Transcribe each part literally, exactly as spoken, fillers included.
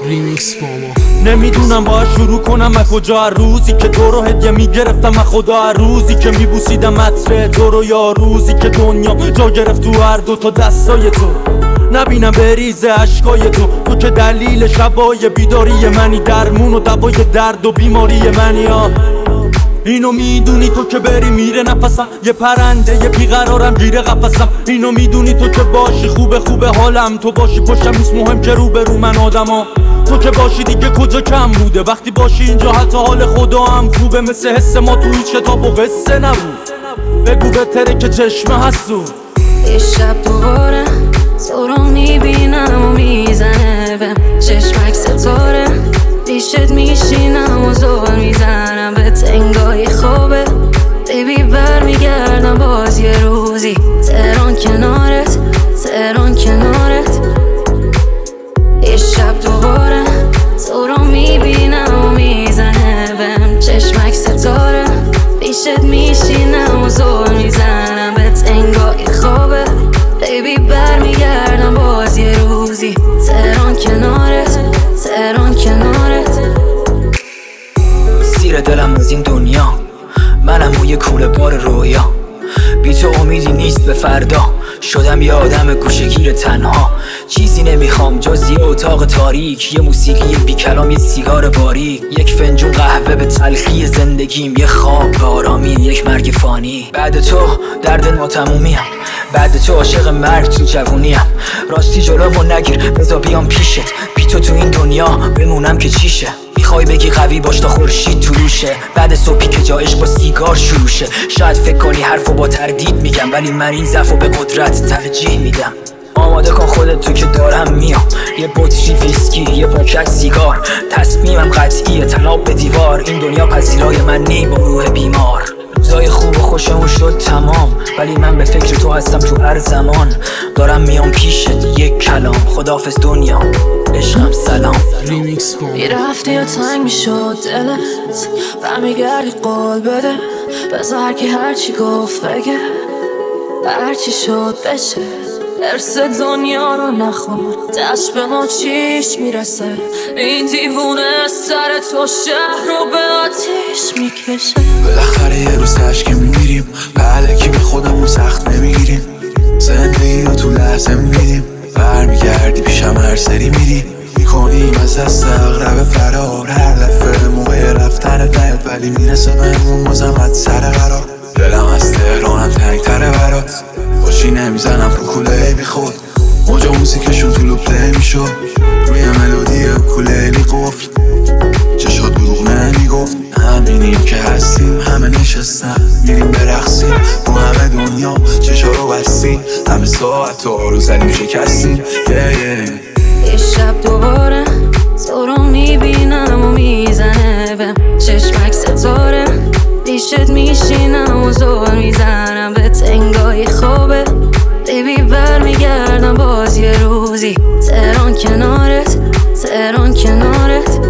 ریمیکس فاما. نمیدونم باید شروع کنم از کجا، هر روزی که تو رو هدیه میگرفتم از خدا، هر روزی که میبوسیدم عطر تو رو، یا روزی که دنیا جا گرفت تو هر دو تا دستای تو، نبینم بریزه عشقای تو. تو که دلیل شبای بیداری منی، درمون و دوای درد و بیماری منی. ها اینو میدونی تو که بری میره نفسم، یه پرنده یه بیقرارم گیره قفسم. اینو میدونی تو که باشی خوبه خوبه حالم، تو باشی پشتم نیست مهم که رو به رو من آدما. تو که باشی دیگه کجا کم بوده، وقتی باشی اینجا حتی حال خدا هم خوبه. مثل حس ما تو هیچ کتاب و قصه نبود، بگو بهتره که چشمه هستود. یه شب دوباره تو رو میبینم و میزنه بهم چشمک ستاره، پیشت میشینم و زل میزنم به تنگای خوابه. بیبی برمیگردم باز یه روزی، تهران کنارت، تهران کنارت. یه شب دوباره تو رو میبینم و میزنه بهم چشمک ستاره، پیشت میشینم و زل میزنم به تنگای خوابه. بیبی برمیگردم باز یه روزی، تهران کنارت، تهران کنارت. سیر دلم از این دنیا، منم موی کوله بار رویا. بی تو امیدی نیست به فردا، شدم یه آدم گوشه‌گیر تنها. چیزی نمیخوام جز یه اتاق تاریک، یه موسیقی بی کلام، یه سیگار باریک، یک فنجون قهوه به تلخی زندگیم، یه خواب به آرامی، یک مرگ فانی. بعد تو درد ناتمومیم، بعد تو عاشق مرگ تو جوونیم. راستی جلومو نگیر بذار بیام پیشت، بی تو تو این دنیا بمونم که چیشه. میخوای بگی قوی باش تا خورشید طلوعشه، بعد صبحی که جایش با سیگار شروع شه. شاید فکر کنی حرفو با تردید میگم، ولی من این ضعفو به قدرت ترجیح میدم. آماده کن خودت تو که دارم میام، یه بطری ویسکی، یه پاکت سیگار. تصمیمم قطعیه طناب به دیوار، این دنیا پذیرای من نی با روح بیمار. روزای خوب و خوشمون شد تمام، ولی من به فکر تو هستم تو هر زمان. دارم میام پیشت یک کلام، خداحافظ دنیا عشقم سلام. ریمیکس فاما. میرفتی یا تنگ میشد دلت، برمیگردی قول بده، بذار هرکی هرچی گفت بگه، هرچی شد بشه. ارس دنیا رو نخور، دست به ما چیش میرسه. این دیوونه سر تو شهر رو به آتیش میکشه. بالاخره یه روز تشکه میمیریم، بعد کی به خودمون سخت نمیگیریم. زندگی رو تو لحظه میبینیم، برمیگردی پیشم هر سری میری. میکنیم از دست اغرب فرار، هر دفعه موقع رفتنت نیاد ولی میرسه بهمون بازم از سر قرار. دلم از تهرانم تنگ تره برات، باشی نمیزنم رو کوله بی خود. موجا موسیقشون تو لوپ پلی میشد، روی ملودی کولیلی قفل. چشات دروغ نمیگفت، همینیم که هستیم. همه نشستن میریم برقصیم، تو همه دنیا چشا رو بستیم. همه ساعت ها رو زدیم شکستیم. yeah, yeah. یه شب دوباره تو رو میبینم و میزنه بهم چشمک ستاره، پیشت میشینم و زل میزنم به تنگای خوابه. بیبی برمیگردم باز یه روزی، تهران کنارت، تهران کنارت.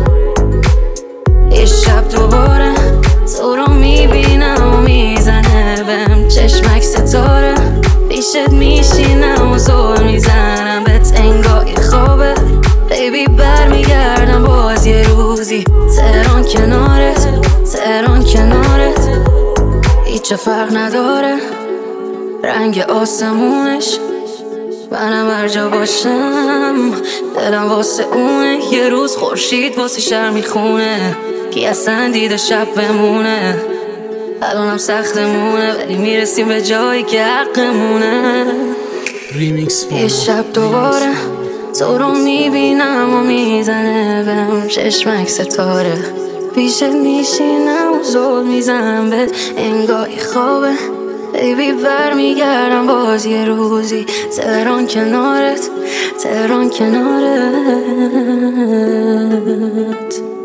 یه شب دوباره تو رو میبینم و میزنه بهم چشمک ستاره، پیشت میشینم و زل میزنم به تنگای خوابه. بیبی برمیگردم باز یه روزی، تهران کنارت، تهران کنارت. هیچ فرق نداره رنگ آسمونش، منم هر جا باشم دلم واسه اونه. یه روز خورشید واسه شهر میخونه، کی اصلا دیده شب بمونه. الانم سختمونه ولی میرسیم به جایی که حقمونه. ریمیکس فاما. یه شب دوباره تو رو میبینم و میزنه بهم چشمک ستاره، پیشت میشینم و زل میزنم بهت انگای خوابه. بیبی برمیگردم باز یه روزی، تهران کنارت، تهران کنارت.